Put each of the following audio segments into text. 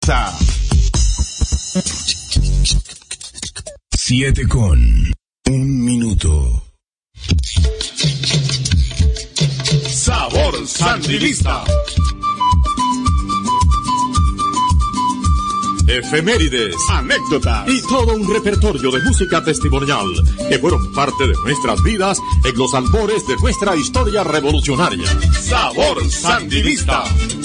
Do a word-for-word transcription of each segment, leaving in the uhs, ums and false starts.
Siete con un minuto. Sabor Sandinista. Efemérides, anécdotas y todo un repertorio de música testimonial que fueron parte de nuestras vidas en los albores de nuestra historia revolucionaria. Sabor Sandinista.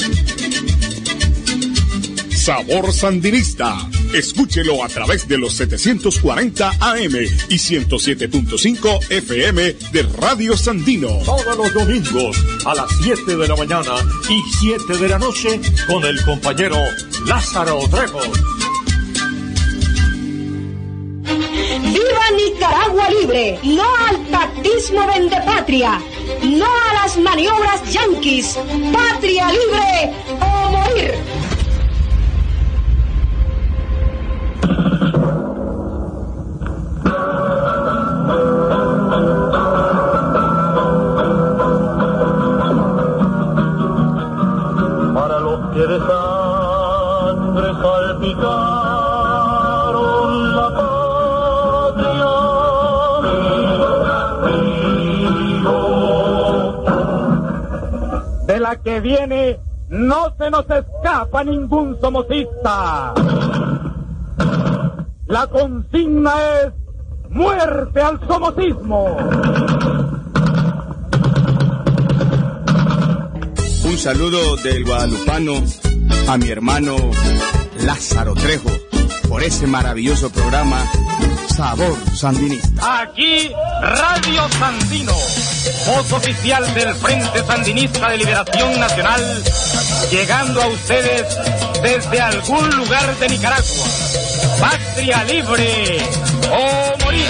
Sabor Sandinista. Escúchelo a través de los setecientos cuarenta A M y ciento siete punto cinco F M de Radio Sandino. Todos los domingos a las siete de la mañana y siete de la noche con el compañero Lázaro Trejo. ¡Viva Nicaragua libre! ¡No al pactismo vendepatria! ¡No a las maniobras yanquis! ¡Patria libre o morir! Para los que de sangre salpicaron la patria, de la que viene no se nos escapa ningún somocista. La consigna es muerte al somocismo. Un saludo del guadalupano a mi hermano Lázaro Trejo por ese maravilloso programa Sabor Sandinista. Aquí Radio Sandino, voz oficial del Frente Sandinista de Liberación Nacional, llegando a ustedes desde algún lugar de Nicaragua. Patria libre o morir.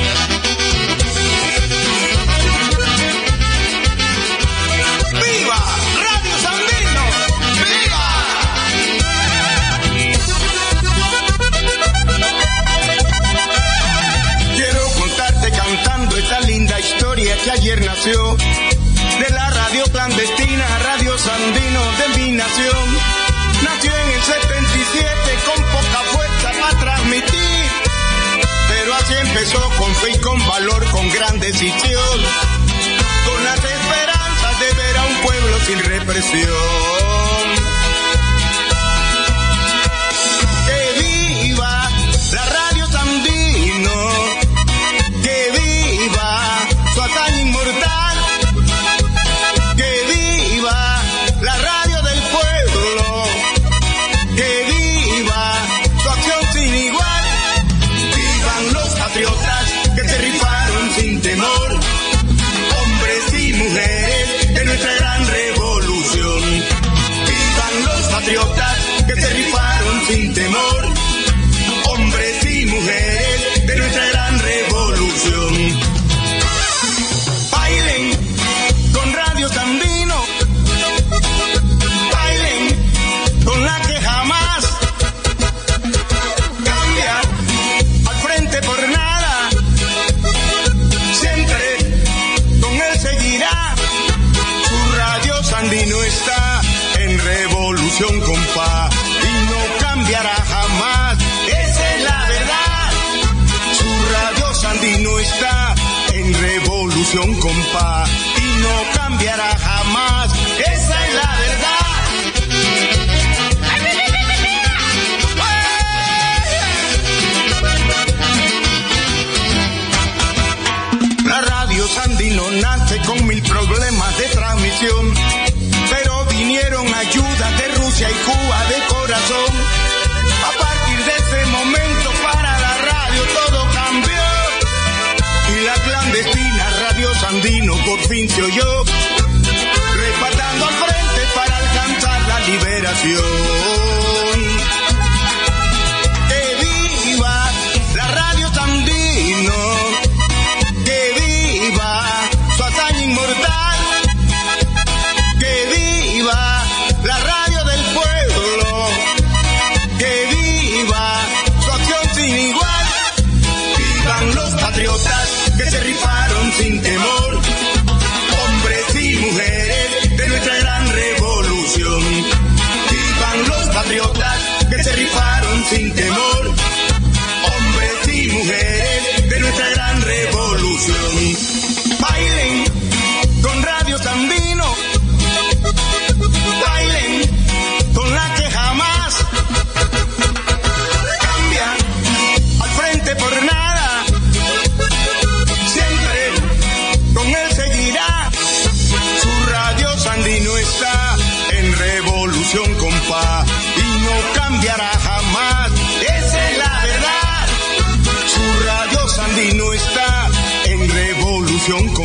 Esta linda historia que ayer nació de la radio clandestina, Radio Sandino de mi nación. Nació en el setenta y siete con poca fuerza para transmitir, pero así empezó con fe y con valor, con gran decisión, con las esperanzas de ver a un pueblo sin represión. Hazaña inmortal, que viva la radio del pueblo, que viva su acción sin igual. Vivan los patriotas que se rifaron sin temor, hombres y mujeres de nuestra gran revolución. Vivan los patriotas que se rifaron sin temor, hombres y mujeres de nuestra gran revolución. Sandino, bailen con la que jamás cambia al frente por nada, siempre con él seguirá. Su Radio Sandino está en revolución, compa, y no cambiará jamás, esa es la verdad. Su Radio Sandino está en revolución, compa, no cambiará jamás, esa es la verdad. La Radio Sandino nace con mil problemas de transmisión, pero vinieron ayudas de Rusia y Cuba de corazón. A partir de ese momento para la radio todo cambió, y la clandestina Radio Sandino por fin se oyó, respaldando al frente para alcanzar la liberación. Que viva la Radio Sandino, que viva su hazaña inmortal, que viva la radio del pueblo, que viva su acción sin igual. Vivan los patriotas que se rifaron sin temor, hombres y mujeres de nuestra gran revolución. Vivan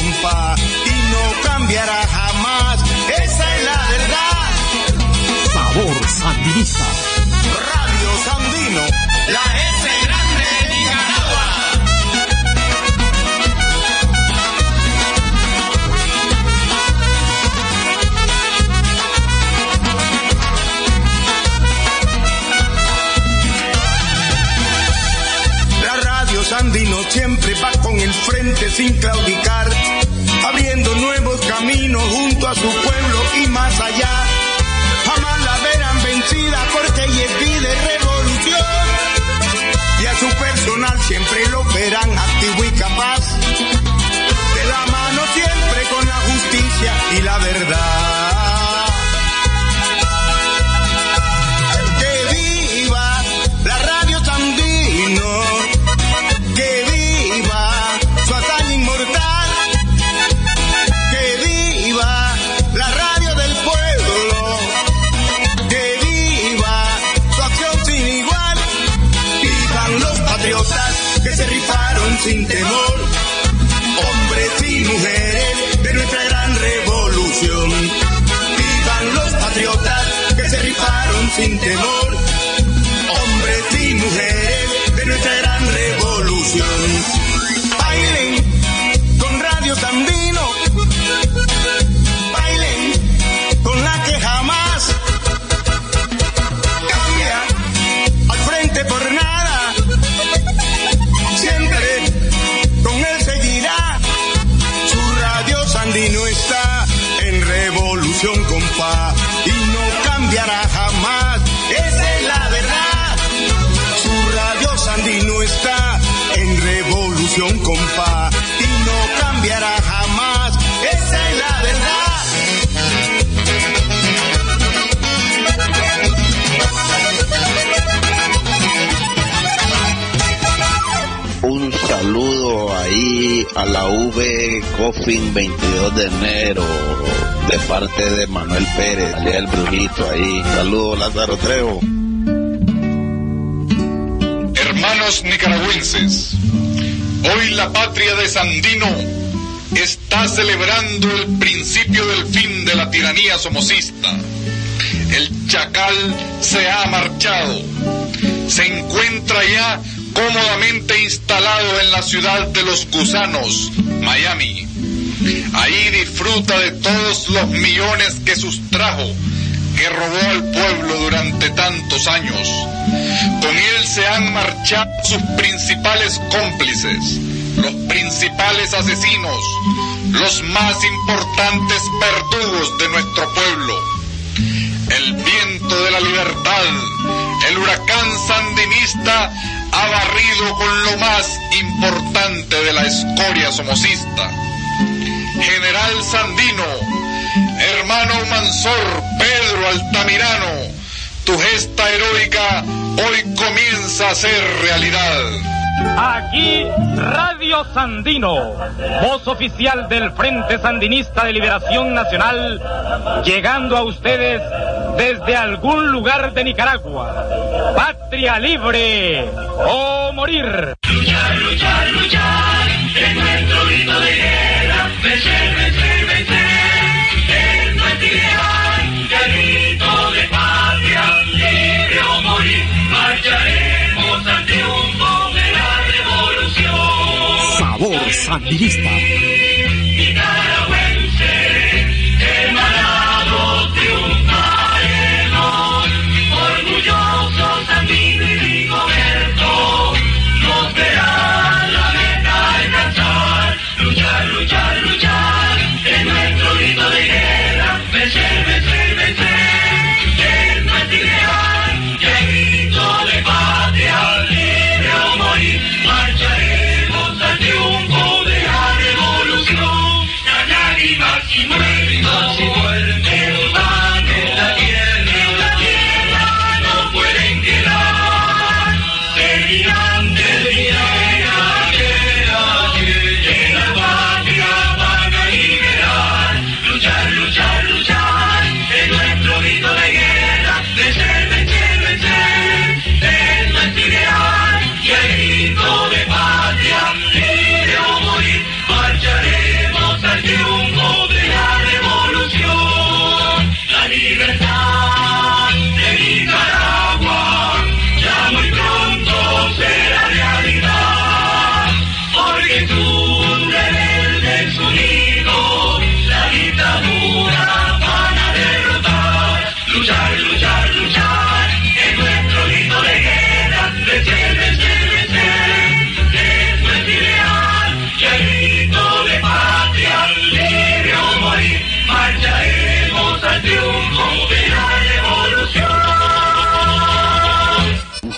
compa, y no cambiará jamás. Esa es la verdad. Sabor Sandinista. Radio Sandino, la S grande de Nicaragua. La Radio Sandino siempre va con el frente sin claudicar, abriendo nuevos caminos junto a su pueblo y más allá. Jamás la verán vencida porque ella pide revolución, y a su personal siempre lo verán activo y capaz, de la mano siempre con la justicia y la verdad. Que viva la Radio Sandino, que viva su hazaña inmortal, que viva la radio del pueblo, que viva su acción sin igual. Vivan los patriotas que se rifaron sin temor, hombres y mujeres de nuestra gran revolución. Vivan los patriotas que se rifaron sin temor, hombres y mujeres de nuestra gran revolución. Bailen con Radio Sandino, bailen con la que jamás cambia al frente por nada, siempre con él seguirá. Su Radio Sandino está en revolución, compa, y no cambiará jamás. Esa es la verdad. Su Radio Sandino está en revolución, compa, y no cambiará jamás. Esa es la verdad. Un saludo ahí a la V Coffin veintidós de enero de parte de Manuel Pérez, alias el Brujito ahí. Saludos, Lázaro Trejo. Hermanos nicaragüenses, hoy la patria de Sandino está celebrando el principio del fin de la tiranía somocista. El chacal se ha marchado, se encuentra ya cómodamente instalado en la ciudad de los gusanos, Miami. Ahí disfruta de todos los millones que sustrajo, que robó al pueblo durante tantos años. Con él se han marchado sus principales cómplices, los principales asesinos, los más importantes verdugos de nuestro pueblo. El viento de la libertad, el huracán sandinista, ha barrido con lo más importante de la escoria somocista. General Sandino, hermano Mansor Pedro Altamirano, tu gesta heroica hoy comienza a ser realidad. Aquí Radio Sandino, voz oficial del Frente Sandinista de Liberación Nacional, llegando a ustedes desde algún lugar de Nicaragua. Patria libre o morir. Luchar, luchar, luchar, es nuestro grito de guerra. Vencer, vencer, vencer, es nuestro ideal. El grito de patria, libre o morir. Marcharemos al triunfo de la revolución. Sabor Sandinista. Nicaragüense, hermanados triunfaremos. Orgullosos Sandino y Rigoberto, nos verán la meta alcanzar. Luchar, luchar, luchar, es nuestro grito de guerra. Vencer, vencer, vencer, es nuestro ideal. Y el grito de patria, libre o morir. Marcharemos al triunfo de la revolución.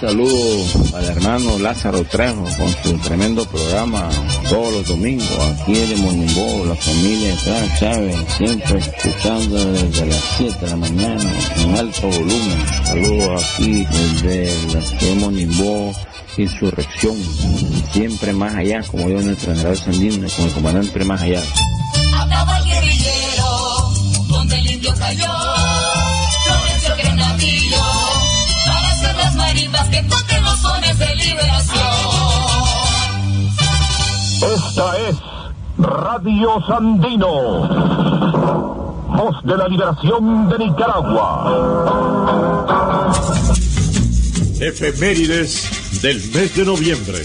saludo al hermano Lázaro Trejo con su tremendo programa todos los domingos aquí en Monimbó, la familia de Chávez, siempre escuchando desde las siete de la mañana en alto volumen. Saludos aquí desde la ciudad de Monimbó, Insurrección, siempre más allá, como yo en el general Sandino, con el comandante más allá. Acaba el guerrillero, donde el indio cayó, floreció el granadillo, para hacer las marimbas que toquen los sones de liberación. Esta es Radio Sandino, voz de la liberación de Nicaragua. Efemérides del mes de noviembre.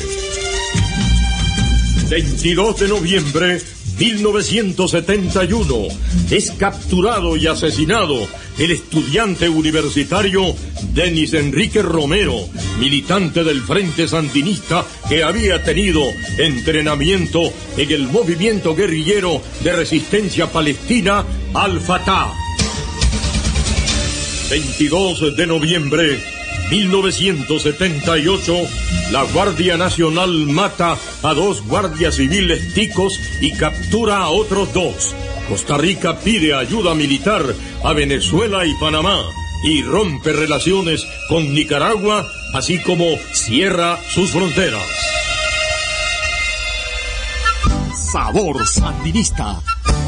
veintidós de noviembre mil novecientos setenta y uno, es capturado y asesinado el estudiante universitario Denis Enrique Romero, militante del Frente Sandinista que había tenido entrenamiento en el movimiento guerrillero de resistencia palestina Al-Fatah. veintidós de noviembre mil novecientos setenta y ocho, la Guardia Nacional mata a dos guardias civiles ticos y captura a otros dos. Costa Rica pide ayuda militar a Venezuela y Panamá y rompe relaciones con Nicaragua, así como cierra sus fronteras. Sabor Sandinista.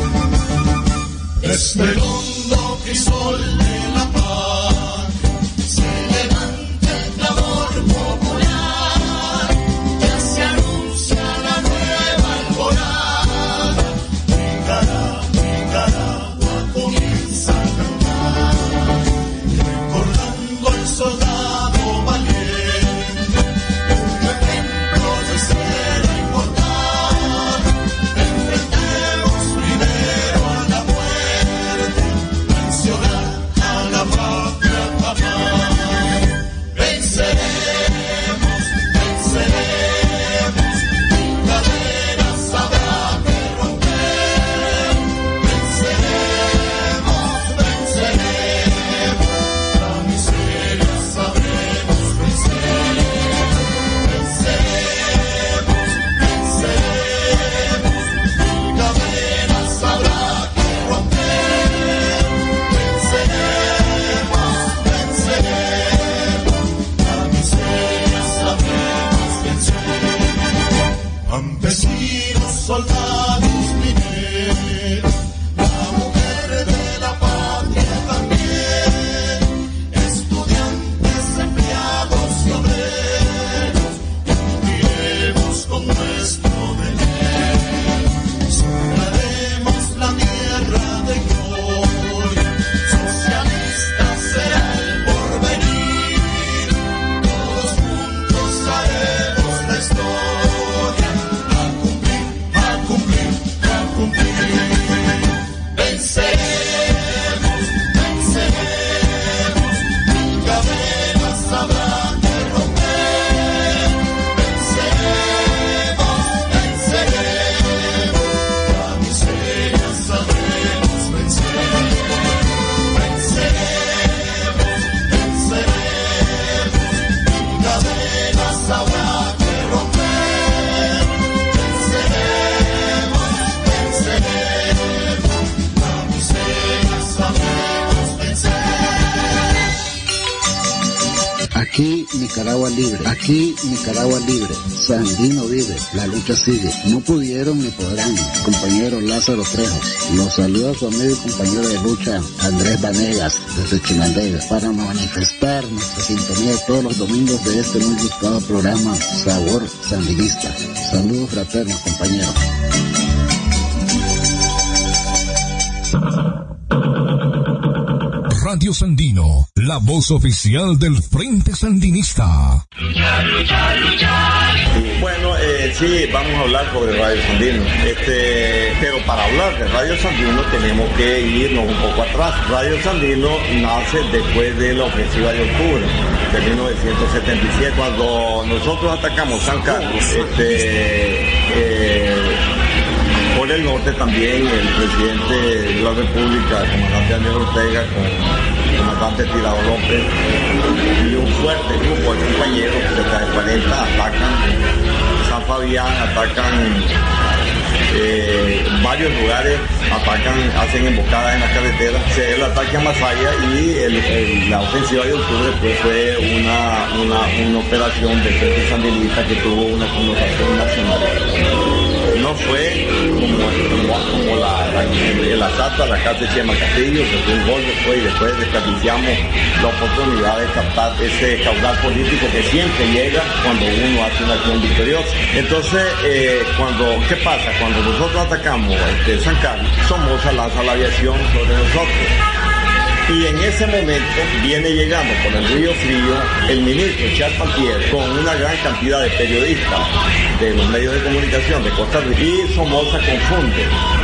Desde el hondo crisol de la paz se levanta el clamor popular, ya se anuncia la nueva alborada. Nicaragua, Nicaragua comienza a cantar, recordando al soldado valiente, un ejemplo de ser inmortal. Enfrentemos primero a la muerte, mencionar a la patria jamás. Venceremos, venceremos, sin cadenas habrá que romper. Venceremos, venceremos, la miseria sabremos vencer. Venceremos, venceremos, sin cadenas habrá que romper. Venceremos, venceremos, la miseria sabremos vencer. Campesinos, soldados, mineros, la mujer de la patria también, estudiantes, empleados y obreros, cumpliremos con nuestro deber. Sembraremos la tierra de gloria, socialista será el porvenir. Todos juntos haremos la historia, a cumplir, a cumplir, a cumplir. Venceremos, venceremos, mil cadenas habrá que romper. Venceremos, venceremos, la miseria sabremos vencer. Venceremos, venceremos, mil cadenas habrá que romper. Venceremos, venceremos, la miseria sabremos vencer. Aquí Nicaragua libre, aquí Nicaragua libre, Sandino vive, la lucha sigue. No pudieron ni podrán, compañero Lázaro Trejos. Los saluda su amigo y compañero de lucha Andrés Vanegas desde Chinandega para manifestar nuestra sintonía todos los domingos de este muy buscado programa Sabor Sandinista. Saludos fraternos, compañeros. Radio Sandino, la voz oficial del Frente Sandinista. Luchar, luchar, luchar. Bueno, eh, sí, vamos a hablar sobre Radio Sandino. Este, pero para hablar de Radio Sandino tenemos que irnos un poco atrás. Radio Sandino nace después de la ofensiva de octubre de mil novecientos setenta y siete, cuando nosotros atacamos San Carlos. Este, eh, por el norte también el presidente de la República, el comandante Daniel Ortega, con el comandante Tirado López y un fuerte grupo de compañeros Barlaventa, atacan San Fabián, atacan eh, varios lugares, atacan, hacen embocadas en la carretera, se da el ataque a Masaya y el, el, la ofensiva de octubre pues fue una, una, una operación del Frente Sandinista que tuvo una connotación nacional. No fue como, como, como la, la, el asalto a la casa de Chema Castillo, que fue un golpe, fue, y después desperdiciamos la oportunidad de captar ese caudal político que siempre llega cuando uno hace una acción victoriosa. Entonces, eh, cuando, ¿qué pasa? Cuando nosotros atacamos este, San Carlos, Somoza lanza la aviación sobre nosotros. Y en ese momento viene llegando por el Río Frío el ministro Charpentier con una gran cantidad de periodistas de los medios de comunicación de Costa Rica, y Somoza confunde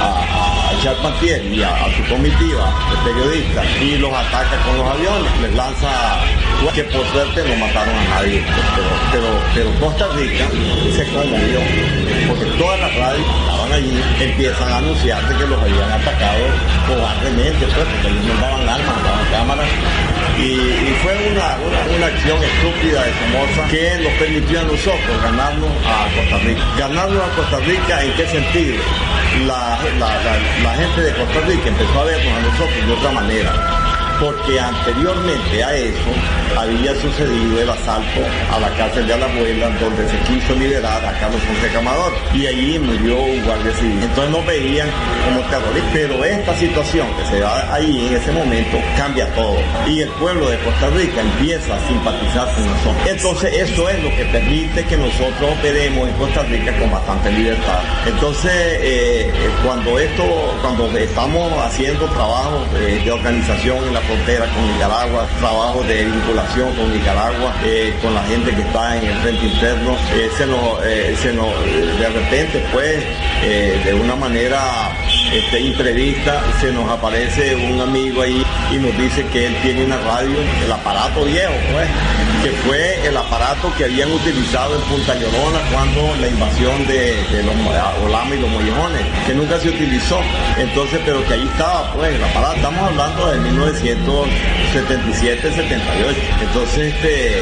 a, a Charpentier y a, a su comitiva de periodistas y los ataca con los aviones, les lanza, que por suerte no mataron a nadie, pero, pero, pero Costa Rica se conmovió porque todas las radios que estaban allí empiezan a anunciarse que los habían atacado cobardemente, pues, porque ellos no daban armas, no daban cámaras. Y, y fue una, una, una acción estúpida de Somoza que nos permitió a nosotros ganarnos a Costa Rica. Ganarnos a Costa Rica, ¿en qué sentido? La, la, la, la gente de Costa Rica empezó a vernos a nosotros de otra manera, porque anteriormente a eso había sucedido el asalto a la cárcel de Alajuela, donde se quiso liberar a Carlos Fonseca Amador, y allí murió un guardia civil. Entonces nos veían como terroristas, pero esta situación que se da ahí en ese momento cambia todo, y el pueblo de Costa Rica empieza a simpatizar con nosotros. Entonces eso es lo que permite que nosotros operemos en Costa Rica con bastante libertad. Entonces eh, cuando esto, cuando estamos haciendo trabajos eh, de organización en la frontera con Nicaragua, trabajo de vinculación con Nicaragua, eh, con la gente que está en el frente interno, eh, se nos, eh, se nos, de repente pues, eh, de una manera este, imprevista, se nos aparece un amigo ahí y nos dice que él tiene una radio, el aparato viejo pues, que fue el aparato que habían utilizado en Punta Llorona cuando la invasión de, de los Olama y los Mollejones, que nunca se utilizó. Entonces, pero que ahí estaba pues el aparato. Estamos hablando de mil novecientos setenta y siete setenta y ocho. Entonces este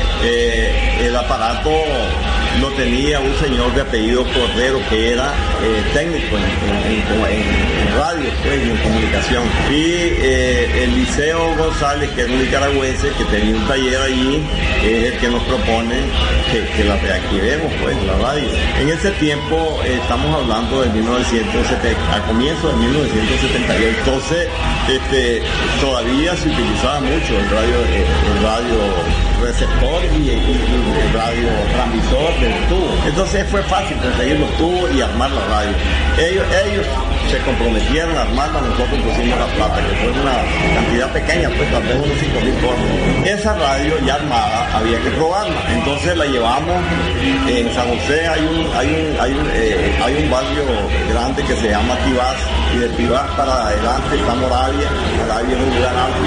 eh, el aparato lo tenía un señor de apellido Cordero, que era eh, técnico en, en, en, en radio pues, y en comunicación. Y eh, el Liceo González, que era un nicaragüense que tenía un taller allí, es el que nos propone que, que la reactivemos pues la radio. En ese tiempo eh, estamos hablando de mil novecientos setenta, a comienzo de mil novecientos setenta y ocho. Entonces este, todavía se utilizaba mucho el radio, el radio receptor y, y, y el radio transmisor del tubo. Entonces fue fácil conseguir los tubos y armar la radio. Ellos, ellos se comprometieron a armarla, nosotros pusimos la plata, que fue una cantidad pequeña, pues tal vez unos cinco mil dólares. Esa radio ya armada había que probarla, entonces la llevamos en San José, hay un, hay un, hay un, eh, hay un barrio grande que se llama Tibás, y de Tibás para adelante está Moravia, Moravia es un lugar alto,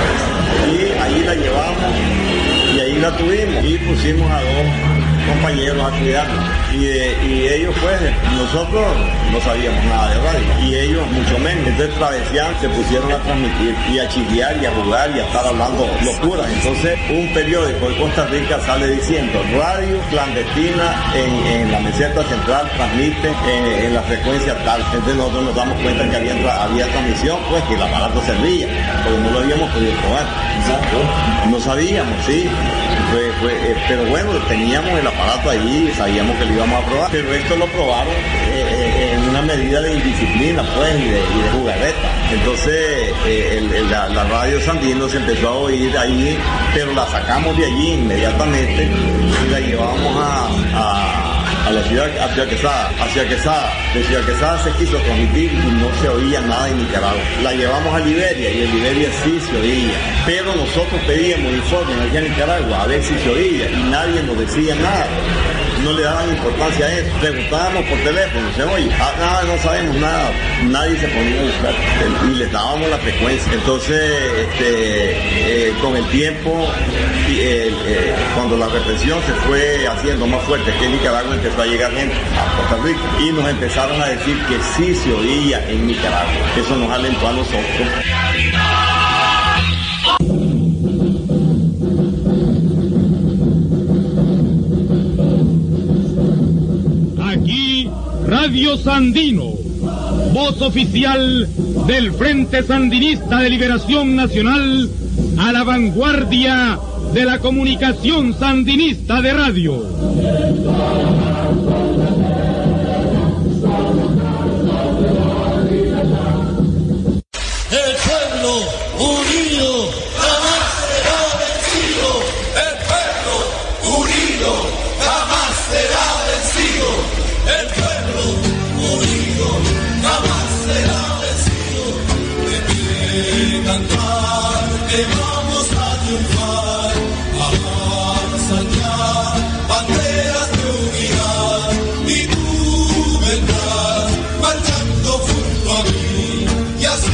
y ahí la llevamos y ahí la tuvimos y pusimos a dos compañeros a cuidarnos, y, eh, y ellos pues, nosotros no sabíamos nada de radio y ellos mucho menos. Entonces travesían, se pusieron a transmitir y a chillear y a jugar y a estar hablando locuras. Entonces un periódico de Costa Rica sale diciendo radio clandestina en, en la meseta central, transmite en, en la frecuencia tal. Entonces nosotros nos damos cuenta que había, había transmisión, pues que el aparato servía, porque no lo habíamos podido probar. No sabíamos, sí, fue, fue, eh, pero bueno, teníamos el aparato allí, sabíamos que lo íbamos a probar, pero esto lo probaron eh, eh, en una medida de indisciplina pues y de, y de jugarreta. Entonces eh, el, el, la, la radio Sandino se empezó a oír ahí, pero la sacamos de allí inmediatamente y la llevamos a, a, a la ciudad, hacia Quesada, hacia Quesada. De Ciudad Quesada se quiso transmitir y no se oía nada en Nicaragua. La llevamos a Liberia y en Liberia sí se oía, pero nosotros pedíamos informes allá en Nicaragua a ver si se oía y nadie nos decía nada. No le daban importancia a eso. Preguntábamos por teléfono, ¿se oye? Ah, nada, no sabemos nada. Nadie se ponía a buscar y les dábamos la frecuencia. Entonces, este, eh, con el tiempo, eh, eh, cuando la represión se fue haciendo más fuerte, que en Nicaragua empezó a llegar gente a Costa Rica y nos empezaron a decir que sí se oía en Nicaragua. Eso nos alentó a nosotros. Radio Sandino, voz oficial del Frente Sandinista de Liberación Nacional, a la vanguardia de la comunicación sandinista de radio. El pueblo unido jamás será vencido. El pueblo unido jamás será vencido. El pueblo unido jamás será vencido. De pie cantar, te vamos a triunfar. Avanzan ya banderas de unidad y tú vendrás marchando junto a mí y así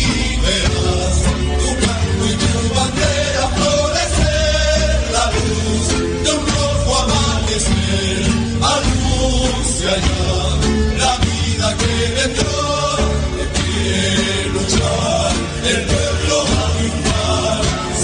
anuncia ya la vida que vendrá. De pie luchar, el pueblo va a triunfar.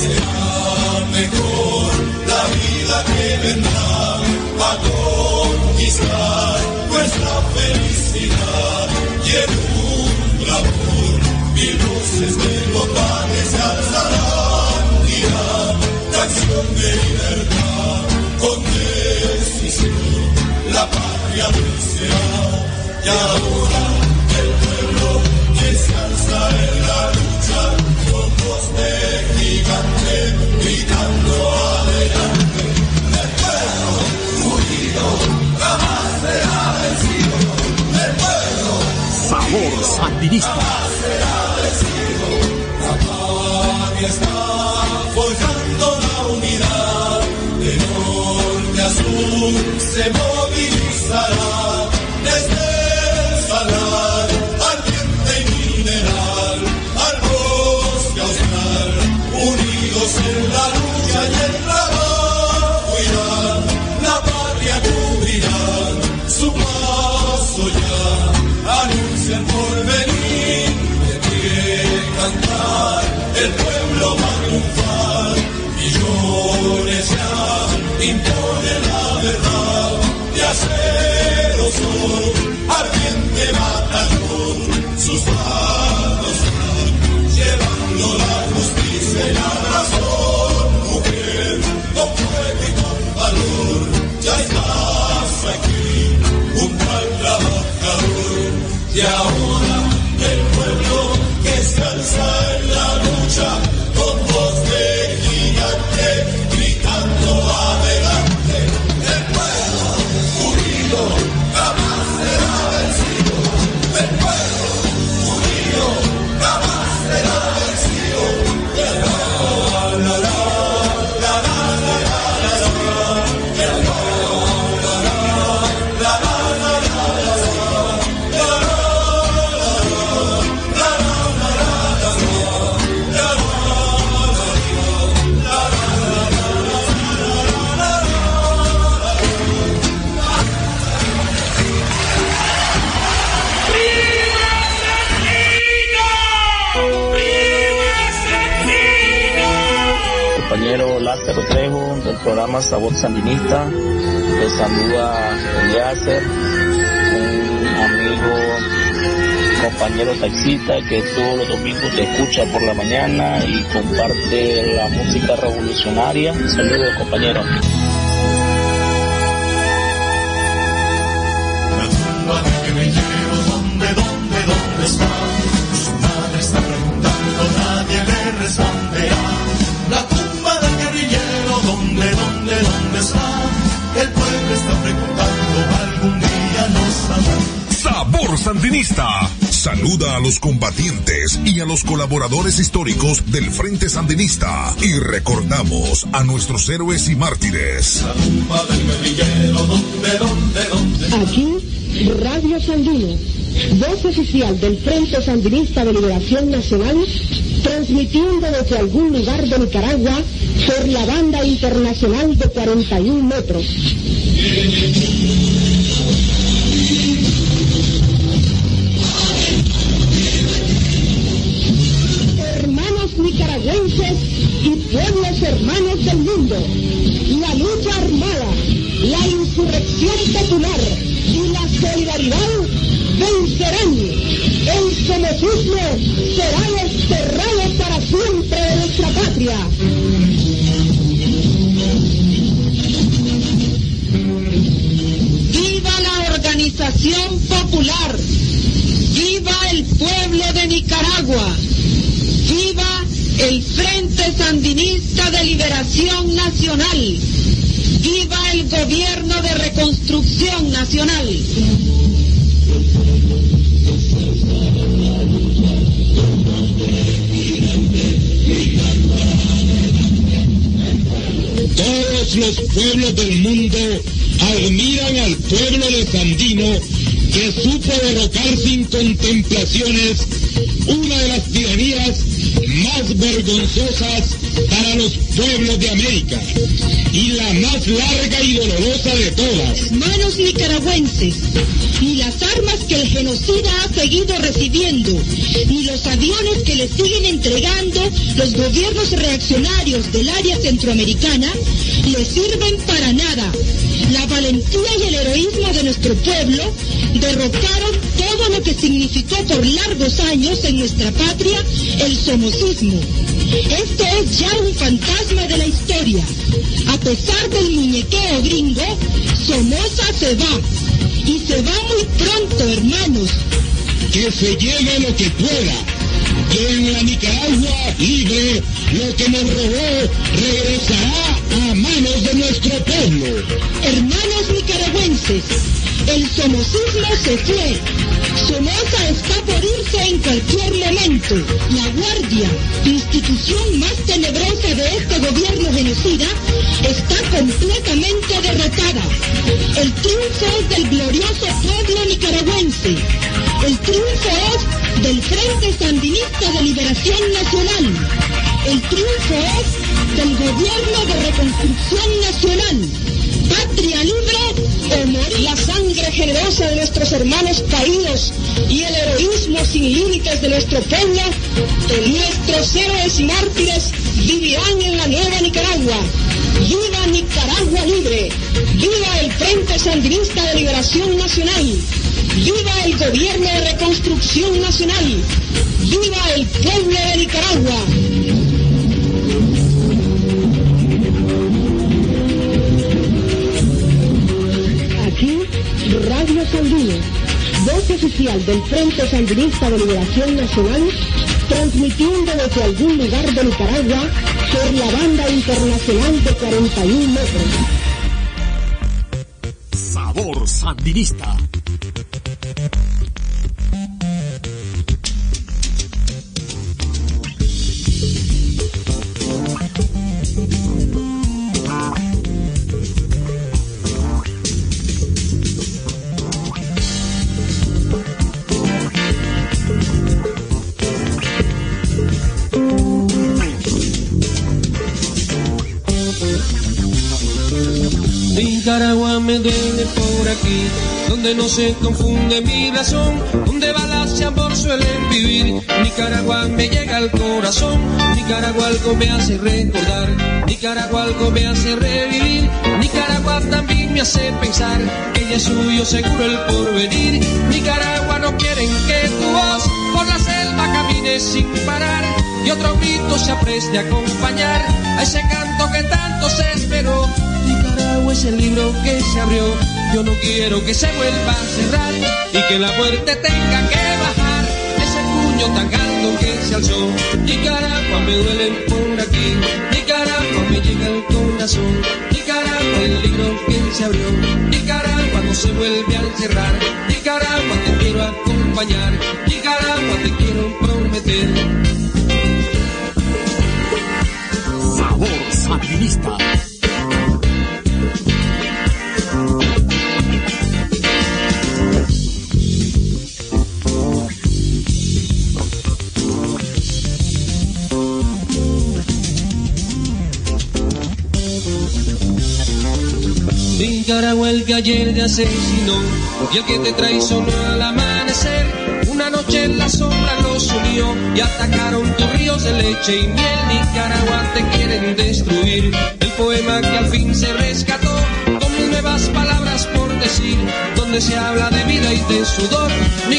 Será mejor la vida que vendrá a conquistar nuestra felicidad. Y en un clamor mil voces de locales se alzarán. Dirán canción de libertad con decisión. La patria vencerá y ahora el pueblo que se alza en la lucha con voz de gigante gritando adelante. El pueblo unido jamás será vencido. El pueblo Sabor Sandinista jamás será vencido. La patria está forjando la unidad. De norte a sur se movilizará desde el salar, ardiente y mineral, al bosque austral, unidos en la lucha y el trabajo irán, la patria cubrirán, su paso ya anuncia el porvenir, de pie cantar, el pueblo va a triunfar, millones ya imponen la verdad, de acero son, ardiente batallón, sus manos van, llevando la justicia y la razón, mujer, con fuego y con valor, ya estás aquí, junto al trabajador, y ahora el pueblo que se alza en la lucha, con voz de gigante, gritando adelante, el pueblo unido jamás será vencido, el pueblo unido jamás será vencido, la la la la la la la la la Compañero Lázaro Trejo del programa Sabor Sandinista, le saluda Eliezer, un amigo, compañero taxista que todos los domingos te escucha por la mañana y comparte la música revolucionaria. Saludos, compañero. La tumba del guerrillero, ¿dónde, dónde, dónde está? Su madre está preguntando, nadie le responderá. La tumba del guerrillero, ¿dónde, dónde, dónde está? El pueblo está preguntando, algún día nos sabrá. Sabor Sandinista saluda a los combatientes y a los colaboradores históricos del Frente Sandinista y recordamos a nuestros héroes y mártires. La tumba del guerrillero, ¿dónde, dónde, dónde? Aquí, Radio Sandino, voz oficial del Frente Sandinista de Liberación Nacional, transmitiendo desde algún lugar de Nicaragua por la banda internacional de cuarenta y un metros. Hermanos nicaragüenses y pueblos hermanos del mundo, la lucha armada, la insurrección popular y la solidaridad vencerán. El somocismo será desterrado para siempre de nuestra patria. ¡Viva la Organización Popular! ¡Viva el pueblo de Nicaragua! ¡Viva el Frente Sandinista de Liberación Nacional! ¡Viva el Gobierno de Reconstrucción Nacional! Todos los pueblos del mundo admiran al pueblo de Sandino, que supo derrocar sin contemplaciones una de las tiranías más vergonzosas para los pueblos de América y la más larga y dolorosa de todas. Hermanos nicaragüenses, ni las armas que el genocida ha seguido recibiendo, ni los aviones que le siguen entregando los gobiernos reaccionarios del área centroamericana le sirven para nada. La valentía y el heroísmo de nuestro pueblo derrocaron todo lo que significó por largos años en nuestra patria el somocismo. Esto es ya un fantasma de la historia. A pesar del muñequeo gringo, Somoza se va. Y se va muy pronto, hermanos. Que se lleve lo que pueda. Que en la Nicaragua libre lo que nos robó regresará a manos de nuestro pueblo. Hermanos nicaragüenses, el somocismo se fue. Somoza está por irse en cualquier momento. La Guardia, institución más tenebrosa de este gobierno genocida, está completamente derrotada. El triunfo es del glorioso pueblo nicaragüense. El triunfo es del Frente Sandinista de Liberación Nacional. El triunfo es del Gobierno de Reconstrucción Nacional. Patria libre o morir. La sangre generosa de nuestros hermanos caídos y el heroísmo sin límites de nuestro pueblo, de nuestros héroes y mártires, vivirán en la nueva Nicaragua. ¡Viva Nicaragua libre! ¡Viva el Frente Sandinista de Liberación Nacional! ¡Viva el Gobierno de Reconstrucción Nacional! ¡Viva el pueblo de Nicaragua! Aquí, Radio Sandino, voz oficial del Frente Sandinista de Liberación Nacional, transmitiendo desde algún lugar de Nicaragua por la banda internacional de cuarenta y un metros. Sabor Sandinista. Nicaragua me duele por aquí, donde no se confunde mi razón, donde balas y amor suelen vivir. Nicaragua me llega al corazón, Nicaragua algo me hace recordar, Nicaragua algo me hace revivir, Nicaragua también me hace pensar que ya es suyo seguro el porvenir. Nicaragua no quieren que tu voz por la selva camines sin parar y otro grito se apreste a acompañar a ese canto que tanto se esperó. Nicaragua es el libro que se abrió, yo no quiero que se vuelva a cerrar y que la muerte tenga que bajar ese puño tan alto que se alzó. Nicaragua me duele por aquí, Nicaragua me llega al corazón, Nicaragua el libro que se abrió, Nicaragua no se vuelve a cerrar, Nicaragua te quiero acompañar, Nicaragua te quiero prometer. Sabor Sandinista. Nicaragua el que ayer te asesinó y el que te traicionó al amanecer. Una noche en la sombra los unió y atacaron tus ríos de leche y miel. Nicaragua te quieren destruir, el poema que al fin se rescató con mil nuevas palabras por decir, donde se habla de vida y de sudor.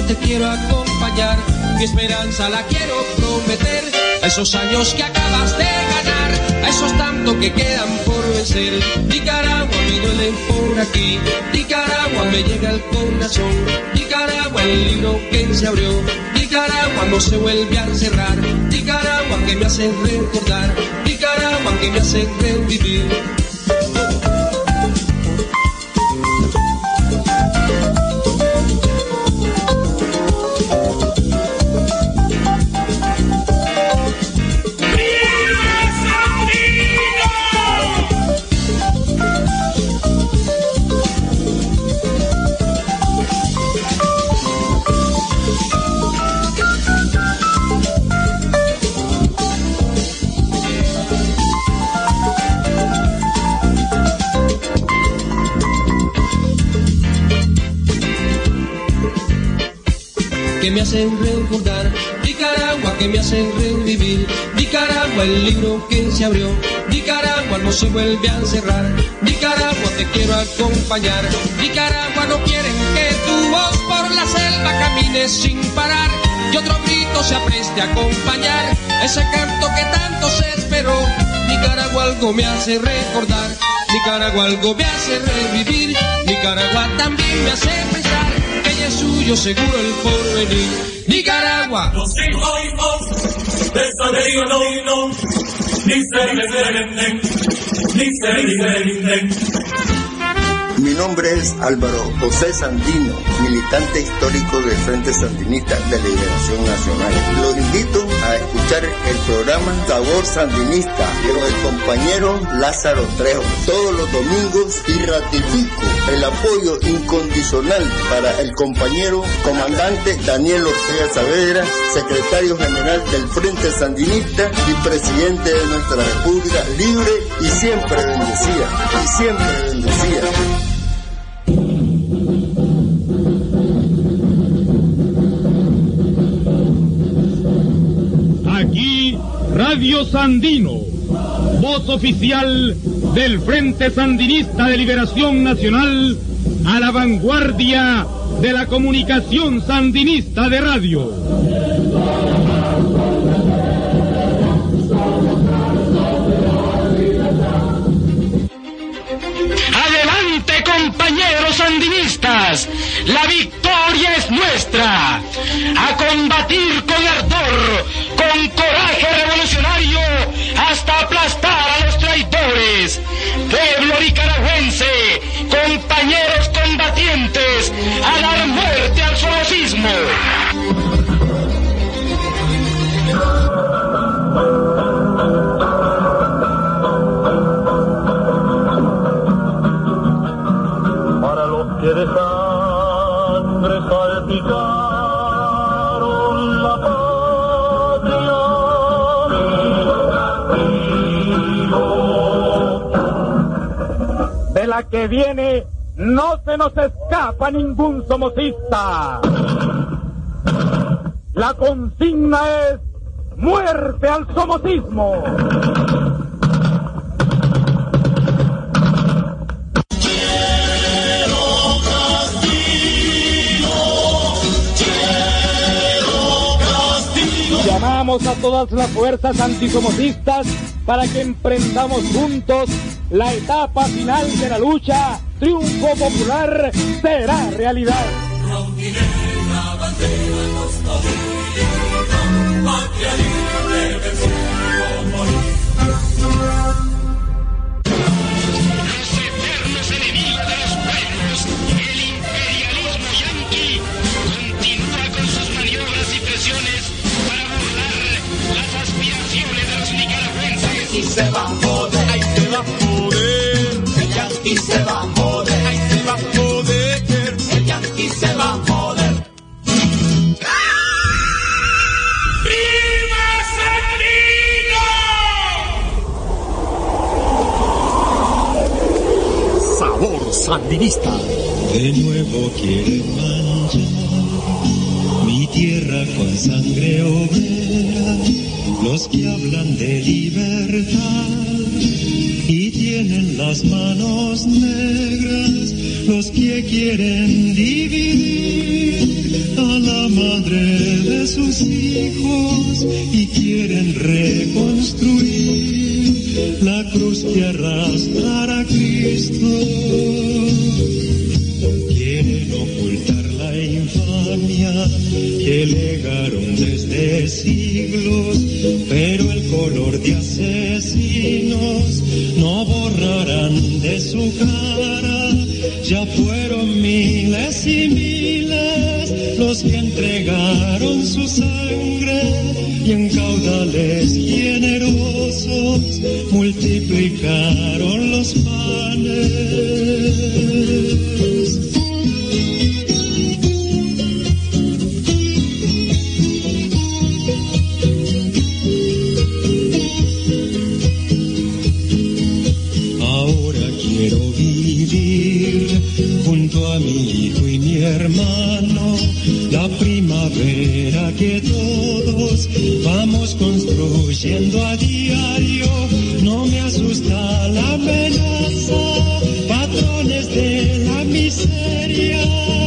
te quiero acompañar, mi esperanza la quiero prometer, a esos años que acabas de ganar, a esos tantos que quedan por vencer. Nicaragua me duele por aquí, Nicaragua me llega al corazón, Nicaragua el libro que se abrió, Nicaragua no se vuelve a cerrar, Nicaragua que me hace recordar, Nicaragua que me hace revivir. Que me hacen recordar, Nicaragua que me hacen revivir, Nicaragua el libro que se abrió, Nicaragua no se vuelve a cerrar, Nicaragua te quiero acompañar, Nicaragua no quieren que tu voz por la selva camines sin parar, y otro grito se apreste a acompañar, ese canto que tanto se esperó, Nicaragua algo me hace recordar, Nicaragua algo me hace revivir, Nicaragua también me hace pensar, que ella es suyo seguro el porvenir. Nicaragua. Los hijos de Sanerio no, no, ni se ni se ni se Mi nombre es Álvaro José Sandino, militante histórico del Frente Sandinista de Liberación Nacional. Los invito a escuchar el programa Sabor Sandinista con el compañero Lázaro Trejo todos los domingos y ratifico el apoyo incondicional para el compañero comandante Daniel Ortega Saavedra, secretario general del Frente Sandinista y presidente de nuestra República libre y siempre bendecida, y siempre bendecida. Aquí Radio Sandino, voz oficial del Frente Sandinista de Liberación Nacional, a la vanguardia de la comunicación sandinista de radio. Adelante, compañeros sandinistas, la victoria es nuestra. A combatir con ardor, con coraje revolucionario, hasta aplastar a los traidores. Pueblo nicaragüense, compañeros combatientes, a dar muerte al somocismo. Para los que de sangre salpicaron la patria, De la que viene no se nos escapa ningún somocista. La consigna es muerte al somocismo. Llamamos a todas las fuerzas antisomocistas para que emprendamos juntos la etapa final de la lucha. Triunfo popular será realidad. Los eternos enemigos de los pueblos, el imperialismo yanqui, continúa con sus maniobras y presiones para burlar las aspiraciones de los nicaragüenses. Y se va a joder, ahí se va a joder, el yanqui se va a joder, ahí se va a joder, el yanqui se va a joder. ¡Viva Sandino! Sabor Sandinista. De nuevo quieren manchar mi tierra con sangre obrera, los que hablan de libertad y tienen las manos negras, los que quieren dividir a la madre de sus hijos y quieren reconstruir la cruz que arrastrará a Cristo. Quieren ocultar la infamia que legaron desde siglos, pero el color de asesinos no borrarán de su cara. Ya fueron miles y miles los que entregaron su sangre y en caudales generosos multiplicaron los panes. A mi hijo y mi hermano, la primavera que todos vamos construyendo a diario. No me asusta la amenaza, patrones de la miseria.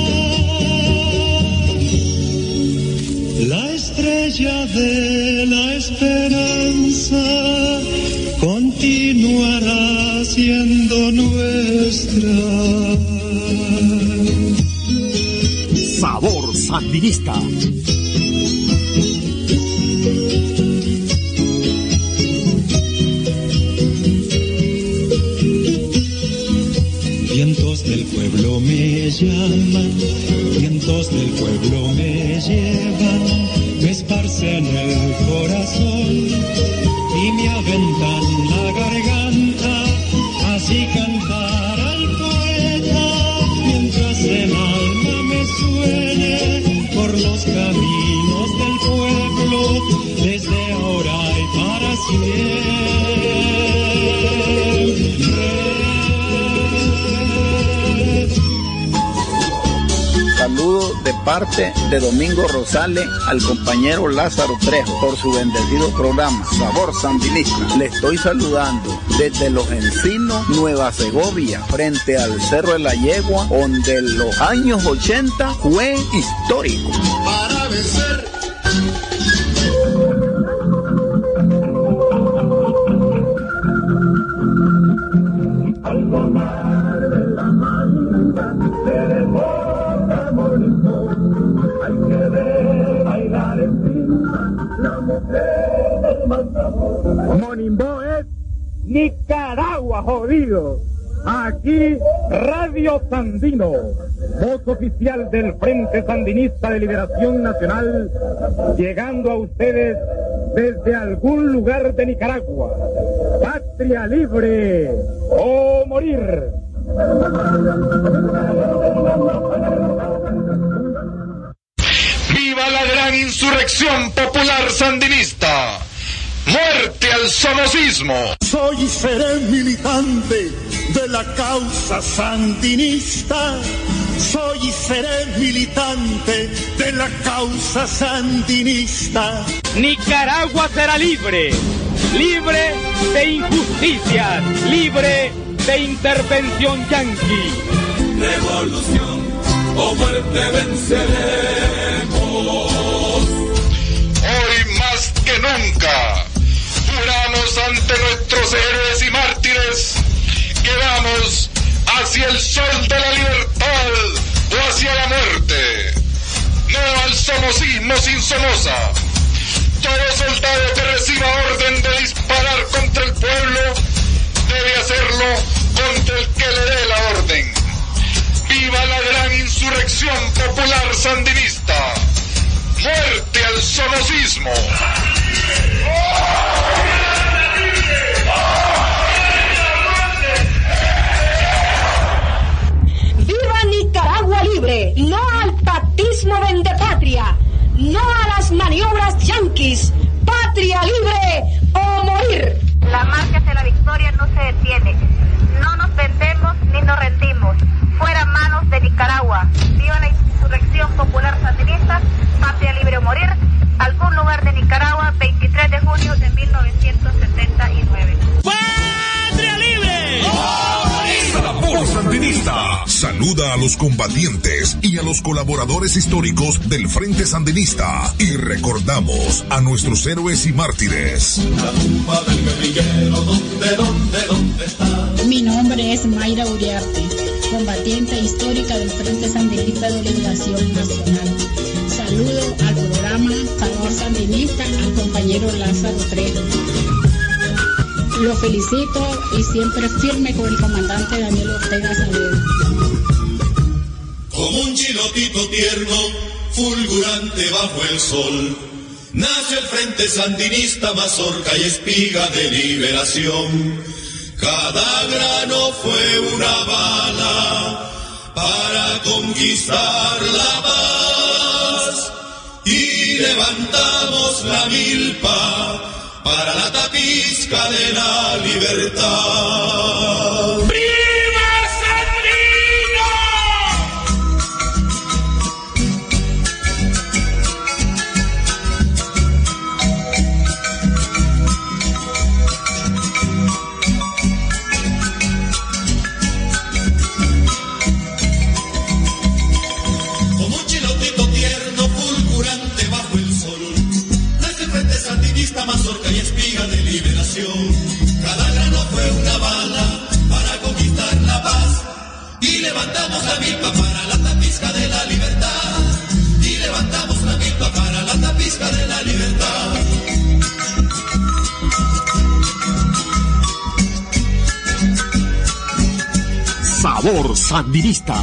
La estrella de la esperanza continuará siendo nuestra. Sabor Sandinista. Vientos del pueblo me llaman, vientos del pueblo me llevan, me esparcen el corazón y me aventan la garganta, así cantar al poeta mientras el alma me suene por los caminos del pueblo, desde ahora y para siempre. Saludos de parte de Domingo Rosales al compañero Lázaro Trejo por su bendecido programa Sabor Sandinista. Le estoy saludando desde Los Encinos, Nueva Segovia, frente al Cerro de la Yegua, donde en los años ochenta fue histórico. Para vencer. Al tomar de la manga se desborda Monimbo, hay que ver bailar encima la mujer del matador. Monimbo es Nicaragua, jodido. Aquí Radio Sandino, voz oficial del Frente Sandinista de Liberación Nacional, llegando a ustedes desde algún lugar de Nicaragua. Patria libre o morir. ¡Viva la gran insurrección popular sandinista! ¡Muerte al somocismo! Soy y seré militante de la causa sandinista. Soy y seré militante de la causa sandinista. Nicaragua será libre, libre de injusticias, libre de intervención yanqui. Revolución o muerte venceremos. Hoy más que nunca juramos ante nuestros héroes y mártires que vamos hacia el sol de la libertad o hacia la muerte, no al somocismo sin Somoza. Todo soldado que reciba orden de disparar contra el pueblo debe hacerlo contra el que le dé la orden. ¡Viva la gran insurrección popular sandinista! ¡Muerte al somocismo! ¡Viva Nicaragua libre! ¡No al patismo vendepatria! ¡No a las maniobras yanquis! ¡Patria libre o morir! La marcha hacia la victoria no se detiene. No nos vendemos ni nos rendimos. Fuera manos de Nicaragua. Viva la insurrección popular sandinista. Patria libre o morir. Algún lugar de Nicaragua, veintitrés de junio de mil novecientos setenta y nueve. ¡Patria libre! Sabor Sandinista. San saluda a los combatientes y a los colaboradores históricos del Frente Sandinista y recordamos a nuestros héroes y mártires. La tumba del guerrillero, ¿dónde, dónde, dónde está? Mi nombre es Mayra Uriarte, combatiente histórica del Frente Sandinista de Liberación Nacional. Saludo al programa Sabor Sandinista, al compañero Lázaro Trejo. Lo felicito y siempre firme con el comandante Daniel Ortega Saavedra. Como un chilotito tierno, fulgurante bajo el sol, nace el Frente Sandinista, mazorca y espiga de liberación. Cada grano fue una bala para conquistar la paz y levantamos la milpa para la tapizca de la libertad. ¡Viva Sandino! Como un chilotito tierno, fulgurante bajo el sol, nace el Frente Sandinista, mazorca y espiga de liberación. Cada grano fue una bala para conquistar la paz y levantamos la milpa para la tapizca de la libertad. Y levantamos la milpa para la tapizca de la libertad. Sabor Sandinista.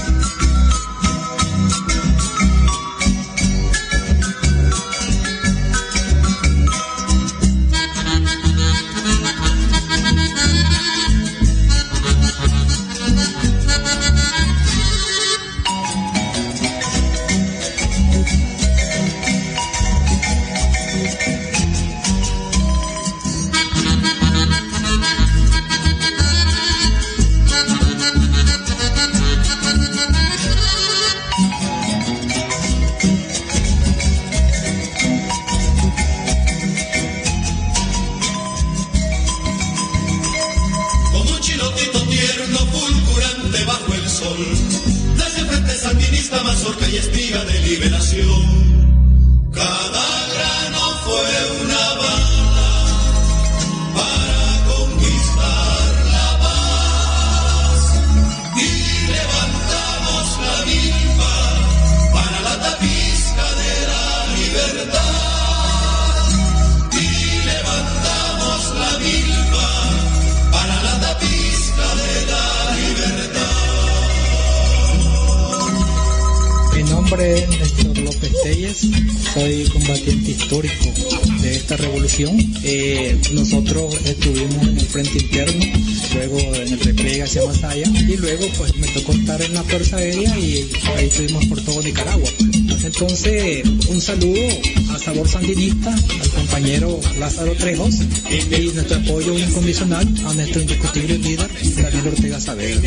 Soy combatiente histórico de esta revolución. Eh, nosotros estuvimos en el frente interno, luego en el repliegue hacia Masaya y luego pues me tocó estar en la Fuerza Aérea y ahí estuvimos por todo Nicaragua. Pues. Entonces, un saludo a Sabor Sandinista, al compañero Lázaro Trejos y nuestro apoyo incondicional a nuestro indiscutible líder Daniel Ortega Saavedra.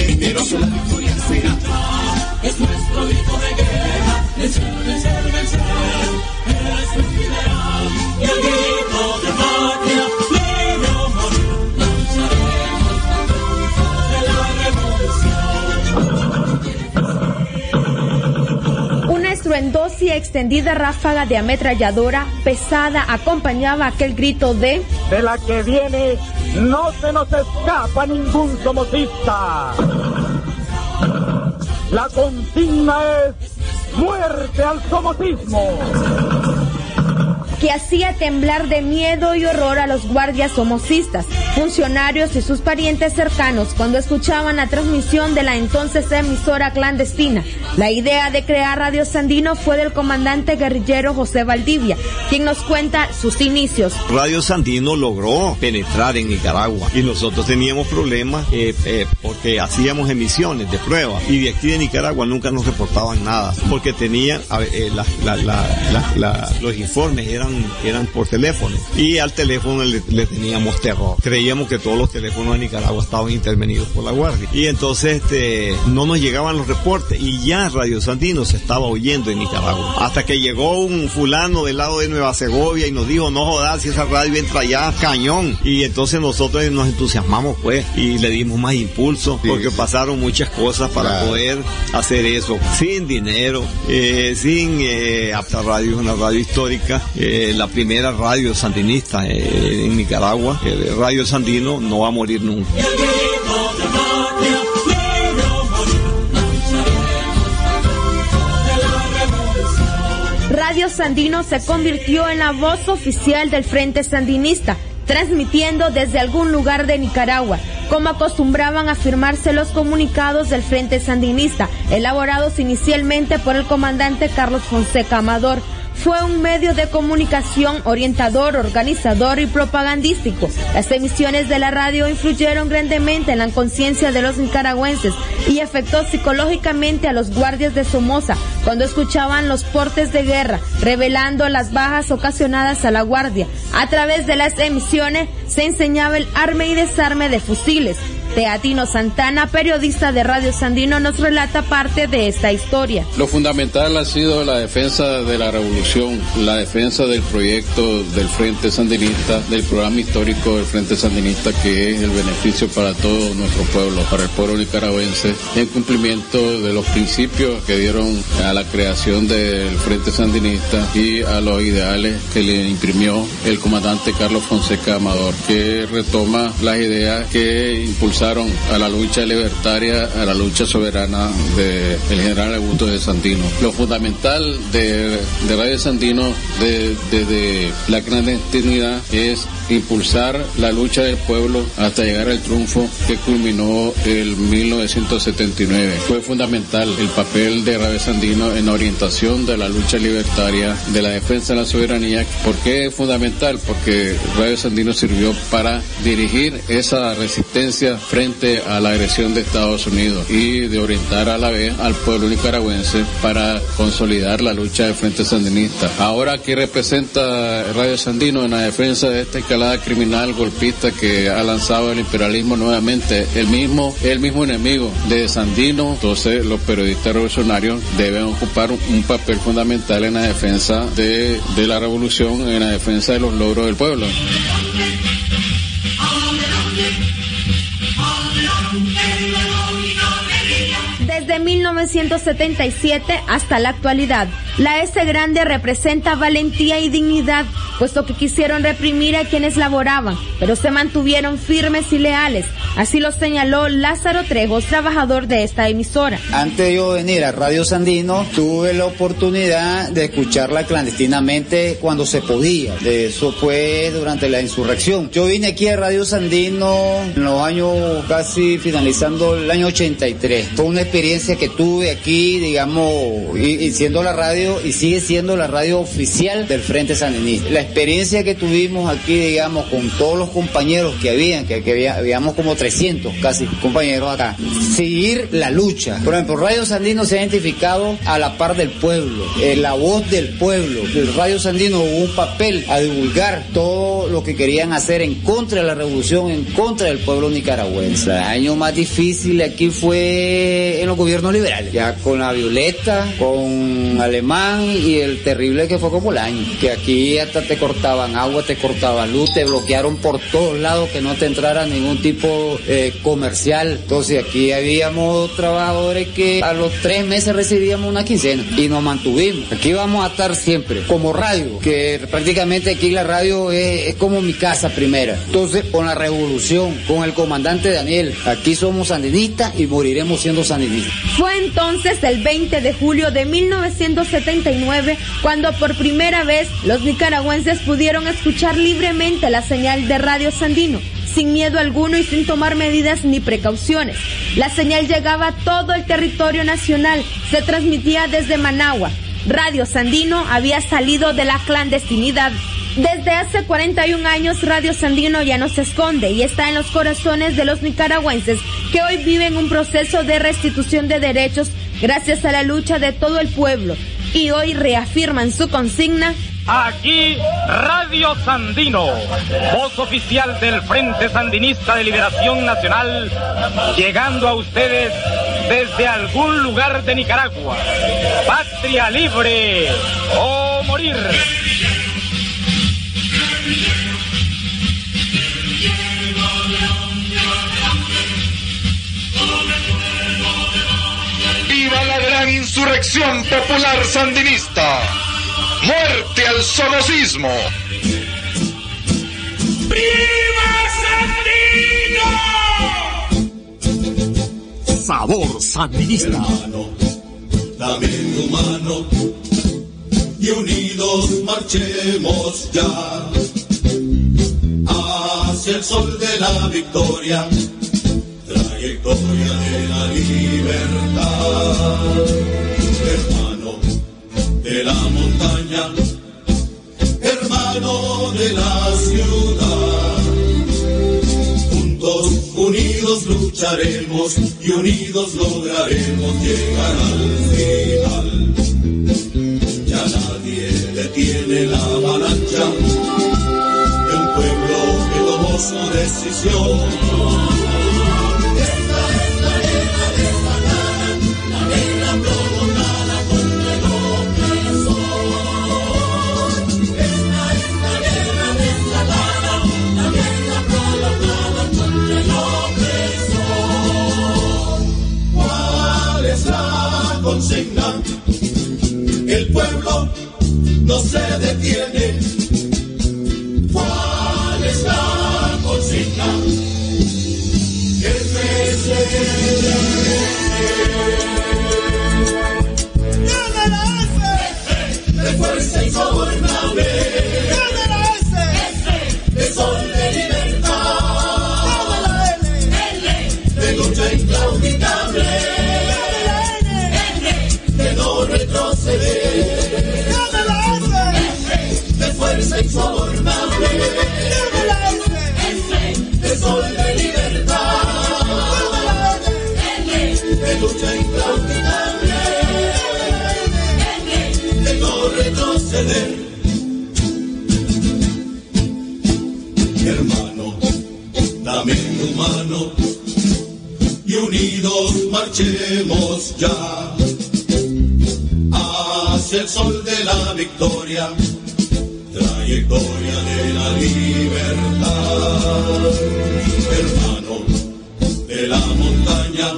Es nuestro grito de guerra, vencer, vencer, vencer, es nuestro ideal, y el grito de patria, libre o morir, luncharemos la de la revolución. Una estruendosa y extendida ráfaga de ametralladora pesada acompañaba aquel grito de de la que viene, no se nos escapa ningún somocista. La consigna es muerte al somocismo, que hacía temblar de miedo y horror a los guardias somocistas, funcionarios y sus parientes cercanos cuando escuchaban la transmisión de la entonces emisora clandestina. La idea de crear Radio Sandino fue del comandante guerrillero José Valdivia, quien nos cuenta sus inicios. Radio Sandino logró penetrar en Nicaragua y nosotros teníamos problemas eh, eh, porque hacíamos emisiones de prueba y de aquí de Nicaragua nunca nos reportaban nada porque tenían eh, la, la, la, la, la, los informes eran eran, eran por teléfono. Y al teléfono le, le teníamos terror. Creíamos que todos los teléfonos de Nicaragua estaban intervenidos por la Guardia. Y entonces este, no nos llegaban los reportes. Y ya Radio Sandino se estaba oyendo en Nicaragua. Hasta que llegó un fulano del lado de Nueva Segovia y nos dijo, no jodas, si esa radio entra allá, cañón. Y entonces nosotros nos entusiasmamos pues y le dimos más impulso, sí, porque pasaron muchas cosas para claro. poder hacer eso. Sin dinero, eh, sin eh, Apta Radio, una radio histórica, eh, la primera radio sandinista eh, en Nicaragua. Eh, Radio Sandino no va a morir nunca. Radio Sandino se convirtió en la voz oficial del Frente Sandinista, transmitiendo desde algún lugar de Nicaragua, como acostumbraban a afirmarse los comunicados del Frente Sandinista, elaborados inicialmente por el comandante Carlos Fonseca Amador. Fue un medio de comunicación orientador, organizador y propagandístico. Las emisiones de la radio influyeron grandemente en la conciencia de los nicaragüenses y afectó psicológicamente a los guardias de Somoza cuando escuchaban los portes de guerra, revelando las bajas ocasionadas a la Guardia. A través de las emisiones se enseñaba el arme y desarme de fusiles. Teatino Santana, periodista de Radio Sandino, nos relata parte de esta historia. Lo fundamental ha sido la defensa de la revolución, la defensa del proyecto del Frente Sandinista, del programa histórico del Frente Sandinista, que es el beneficio para todo nuestro pueblo, para el pueblo nicaragüense, en cumplimiento de los principios que dieron a la creación del Frente Sandinista y a los ideales que le imprimió el comandante Carlos Fonseca Amador, que retoma las ideas que impulsaron a la lucha libertaria, a la lucha soberana del de general Augusto de Sandino. Lo fundamental de, de Radio Sandino desde de, de la clandestinidad es impulsar la lucha del pueblo hasta llegar al triunfo que culminó en mil novecientos setenta y nueve. Fue fundamental el papel de Radio Sandino en la orientación de la lucha libertaria, de la defensa de la soberanía. ¿Por qué es fundamental? Porque Radio Sandino sirvió para dirigir esa resistencia frente a la agresión de Estados Unidos y de orientar a la vez al pueblo nicaragüense para consolidar la lucha del Frente Sandinista. Ahora, ¿qué representa Radio Sandino en la defensa de esta escalada criminal golpista que ha lanzado el imperialismo nuevamente? El mismo, el mismo enemigo de Sandino. Entonces, los periodistas revolucionarios deben ocupar un, un papel fundamental en la defensa de, de la revolución, en la defensa de los logros del pueblo. Desde mil novecientos setenta y siete hasta la actualidad, la S grande representa valentía y dignidad, puesto que quisieron reprimir a quienes laboraban, pero se mantuvieron firmes y leales. Así lo señaló Lázaro Trejos, trabajador de esta emisora. Antes de yo venir a Radio Sandino, tuve la oportunidad de escucharla clandestinamente cuando se podía. Eso fue durante la insurrección. Yo vine aquí a Radio Sandino en los años casi finalizando el año ochenta y tres. Fue una experiencia que tuve aquí, digamos, y, y siendo la radio, y sigue siendo la radio oficial del Frente Sandinista. La experiencia que tuvimos aquí, digamos, con todos los compañeros que habían, que, que había, habíamos como trescientos casi compañeros acá, seguir la lucha. Por ejemplo, Radio Sandino se ha identificado a la par del pueblo, eh, la voz del pueblo. El Radio Sandino hubo un papel a divulgar todo lo que querían hacer en contra de la revolución, en contra del pueblo nicaragüense. El año más difícil aquí fue en los gobiernos liberales, ya con la Violeta, con Alemán y el terrible que fue como el año, que aquí hasta te cortaban agua, te cortaban luz, te bloquearon por todos lados que no te entrara ningún tipo eh, comercial. Entonces aquí habíamos trabajadores que a los tres meses recibíamos una quincena y nos mantuvimos. Aquí vamos a estar siempre como radio, que prácticamente aquí la radio es, es como mi casa primera. Entonces con la revolución, con el comandante Daniel, aquí somos sandinistas y moriremos siendo sandinistas. Fue entonces el veinte de julio de mil novecientos setenta y nueve cuando por primera vez los nicaragüenses pudieron escuchar libremente la señal de Radio Sandino, sin miedo alguno y sin tomar medidas ni precauciones. La señal llegaba a todo el territorio nacional, se transmitía desde Managua. Radio Sandino había salido de la clandestinidad. Desde hace cuarenta y un años Radio Sandino ya no se esconde y está en los corazones de los nicaragüenses que hoy viven un proceso de restitución de derechos gracias a la lucha de todo el pueblo y hoy reafirman su consigna: Aquí Radio Sandino, voz oficial del Frente Sandinista de Liberación Nacional, llegando a ustedes desde algún lugar de Nicaragua. Patria libre o morir. ¡Viva la gran insurrección popular sandinista! ¡Muerte al somocismo! ¡Viva Sandino! Sabor sandinista. Hermano, dame tu mano y unidos marchemos ya hacia el sol de la victoria, trayectoria de la libertad. Hermano de la montaña, hermano de la ciudad, juntos, unidos lucharemos y unidos lograremos llegar al final. Ya nadie detiene la avalancha de un pueblo que tomó su decisión. Esta es la guerra desatada, la guerra prolongada contra el opresor. Esta es la guerra desatada, la guerra prolongada contra el opresor. ¿Cuál es la consigna? El pueblo no se detiene. ¿Cuál es la consigna? F C ¡Gana la F! De fuerza insobornable. ¡Gana la S! De sol de libertad. ¡Gana la L! L de lucha inclaudicable. ¡Gana la N! N de no retroceder. ¡Gana la F! De fuerza insobornable. ¡Gana la S! De sol de libertad. ¡Gana la N! De lucha inclaudicable. N de no retroceder. Hermano, dame tu mano y unidos marchemos ya hacia el sol de la victoria, trayectoria de la libertad. Hermano de la montaña,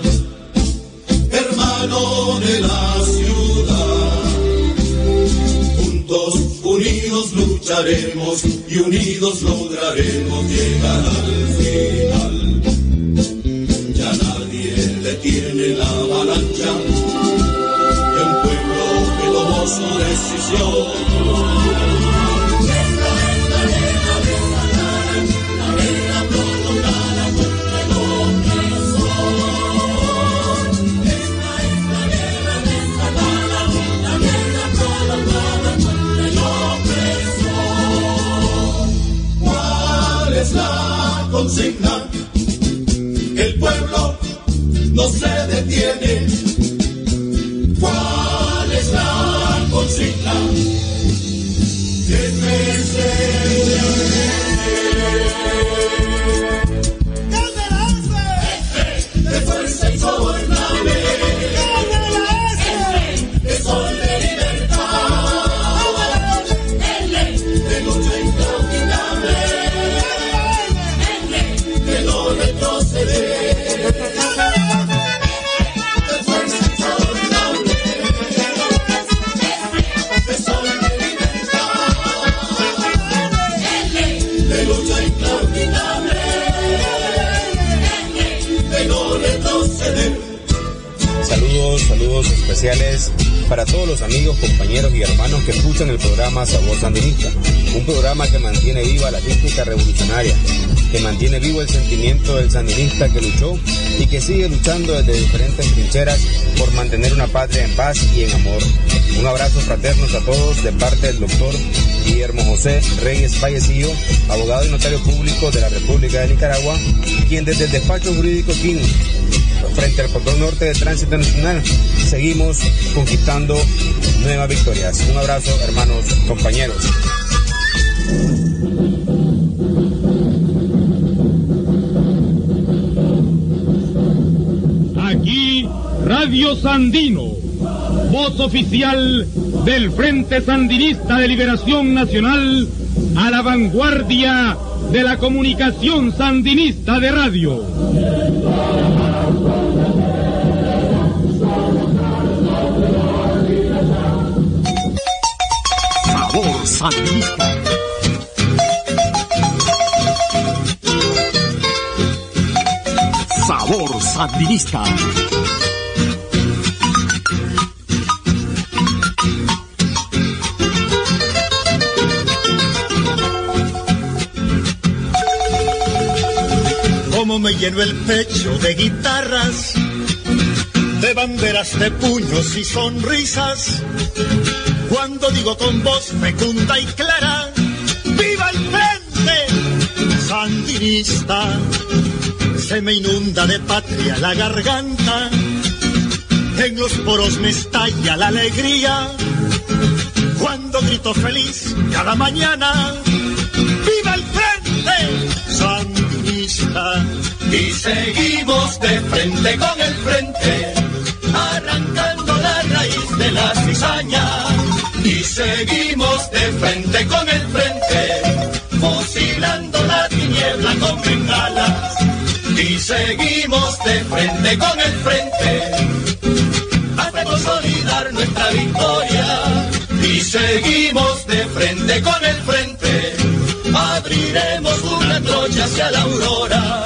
hermano de la ciudad, juntos, unidos lucharemos y unidos lograremos llegar al final. Ya nadie detiene la avalancha de un pueblo que tomó su decisión. Esta es la guerra desatada, la guerra prolongada contra el opresor. Esta es la guerra desatada, la guerra prolongada contra el opresor. ¿Cuál es la consigna? El pueblo no se detiene. ¿Cuál es la consigna? F C ¡Gana la F! De fuerza insobornable. ¡Gana la S! De sol de libertad. ¡Gana la L! De lucha inclaudicable. ¡Gana la N! De no retroceder. ¡Gana la F! De fuerza insobornable. De sol de libertad. De lucha inclaudicable. De no retroceder. Saludos, saludos especiales para todos los amigos, compañeros y hermanos que escuchan el programa Sabor Sandinista, un programa que mantiene viva la técnica revolucionaria, que mantiene vivo el sentimiento del sandinista que luchó y que sigue luchando desde diferentes trincheras por mantener una patria en paz y en amor. Un abrazo fraterno a todos de parte del doctor Guillermo José Reyes Vallecillo, abogado y notario público de la República de Nicaragua, quien desde el despacho jurídico King frente al cordón norte de tránsito nacional, seguimos conquistando nuevas victorias. Un abrazo, hermanos, compañeros. Aquí, Radio Sandino, voz oficial del Frente Sandinista de Liberación Nacional, a la vanguardia de la comunicación sandinista de radio. Sabor sandinista. Sabor sandinista. Como me lleno el pecho de guitarras, de banderas, de puños y sonrisas, cuando digo con voz fecunda y clara, ¡viva el Frente Sandinista! Se me inunda de patria la garganta, en los poros me estalla la alegría, cuando grito feliz cada mañana, ¡viva el Frente Sandinista! Y seguimos de frente con el frente, arrancando la raíz de la cizaña. Y seguimos de frente con el frente, fusilando la tiniebla con bengalas. Y seguimos de frente con el frente, hasta consolidar nuestra victoria. Y seguimos de frente con el frente, abriremos una trocha hacia la aurora.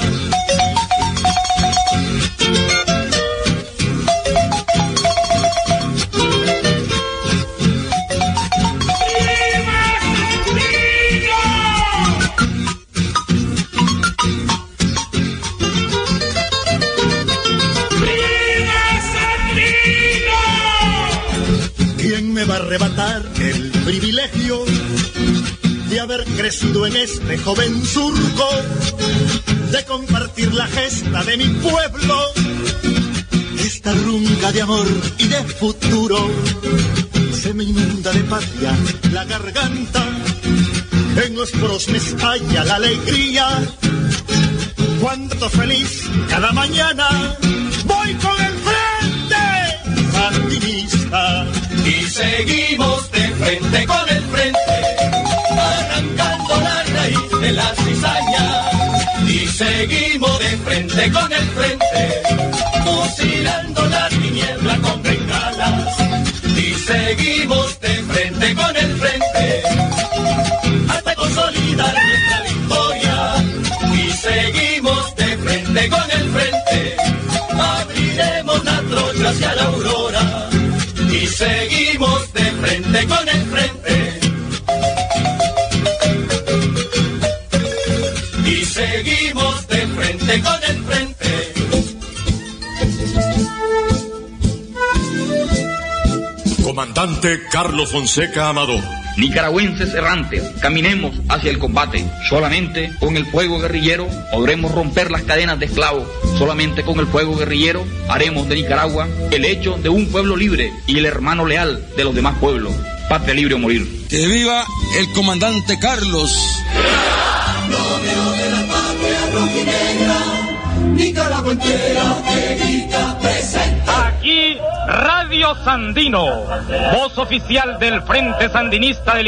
Me va a arrebatar el privilegio de haber crecido en este joven surco, de compartir la gesta de mi pueblo, esta runga de amor y de futuro. Se me inunda de patria la garganta, en los poros me estalla la alegría, cuando feliz cada mañana voy con el Frente Sandinista. Y seguimos de frente con el frente, arrancando la raíz de la cizaña. Y seguimos de frente con el frente, fusilando la tiniebla con bengalas. Y seguimos de frente con el frente, hasta consolidar nuestra victoria. Y seguimos de frente con el frente, abriremos la trocha hacia la aurora. Y seguimos de frente con el frente. Y seguimos de frente con el frente. Comandante Carlos Fonseca Amador. Nicaragüenses errantes, caminemos hacia el combate. Solamente con el fuego guerrillero podremos romper las cadenas de esclavos. Solamente con el fuego guerrillero haremos de Nicaragua el hecho de un pueblo libre y el hermano leal de los demás pueblos. Patria libre o morir. ¡Que viva el comandante Carlos! Romeo de la patria rojinegra, Nicaragua entera te grita presente. Aquí Radio Sandino, voz oficial del Frente Sandinista de